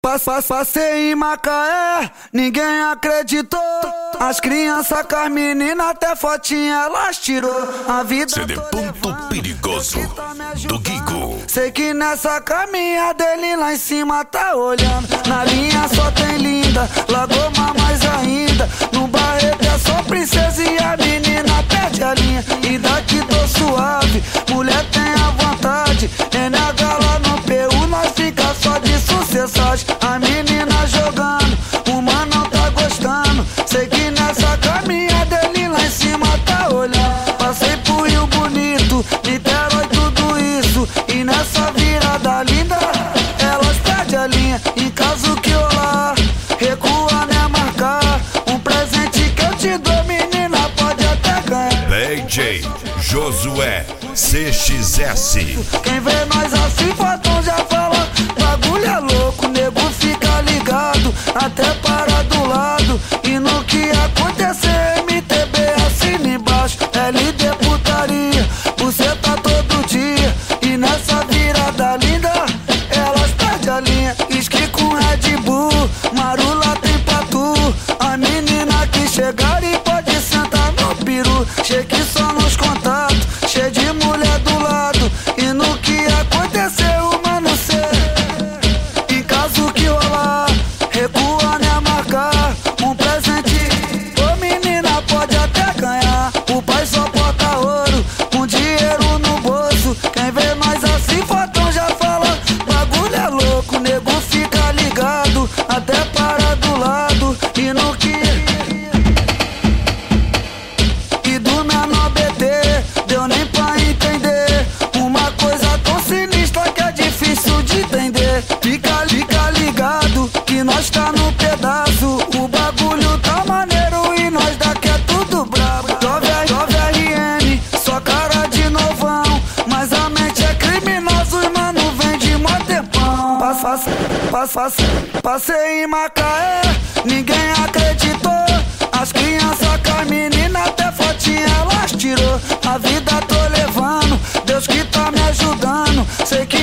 Passei em Macaé, ninguém acreditou. As crianças com as meninas até fotinha elas tirou. A vida CD Ponto Perigoso do Guigo. Sei que nessa caminha dele lá em cima tá olhando. Na linha só tem linda, Lagoma mais ainda. No Barreto é só princesa e a menina perde a linha. E daqui tô suave, mulher tenha vontade. NH lá no PU nós fica só de sucessagem. A menina jogando, o mano não tá gostando. Sei que nessa caminha dele lá em cima tá olhando. Passei pro Rio Bonito, Niterói, tudo isso. E nessa virada linda, elas perdem a linha. Em caso que rolar, recua, né, marcar. Um presente que eu te dou, menina, pode até ganhar. DJ Josué CXS. Quem vê nós assim, fotão já fala, bagulho é louco, nego fica ligado, até para do lado. E no que acontecer, MTB assina embaixo. LD putaria, você tá todo dia. E nessa virada linda, elas perdem a linha. Esqui com Red Bull, Marula tem pra tu. A menina que chegar e pode sentar no peru. Cheque só nos contatos, cheio de mulher do lado. E no que acontecer, o mano cê, em caso que rolar, recua, né, marcar. Um presente, ô menina, pode até ganhar. O pai só bota ouro, com dinheiro no bolso. Quem vê nós assim, fotão já fala, bagulho é louco, nego fica ligado, até para do lado. E no que e do menor BT, deu nem pra entender. Uma coisa tão sinistra que é difícil de entender. Fica ligado que nós tá no pedaço. O bagulho tá maneiro e nós daqui é tudo brabo. Jovem RN, só cara de novão, mas a mente é criminosa, os mano vem de mó tempão. Passei em Macaé, ninguém acreditou. As crianças com as meninas até fotinha elas tirou. A vida tô levando, Deus que tá me ajudando. Sei que